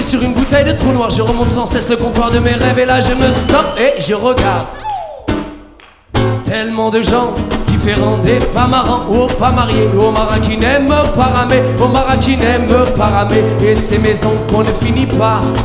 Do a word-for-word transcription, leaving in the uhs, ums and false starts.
posé sur une bouteille de trou noir. Je remonte sans cesse le comptoir de mes rêves. Et là je me stoppe et je regarde tellement de gens différents, des pas marrants, ou pas mariés, aux marins qui n'aiment pas ramer, aux marins qui n'aiment pas ramer. Et ces maisons qu'on ne finit pas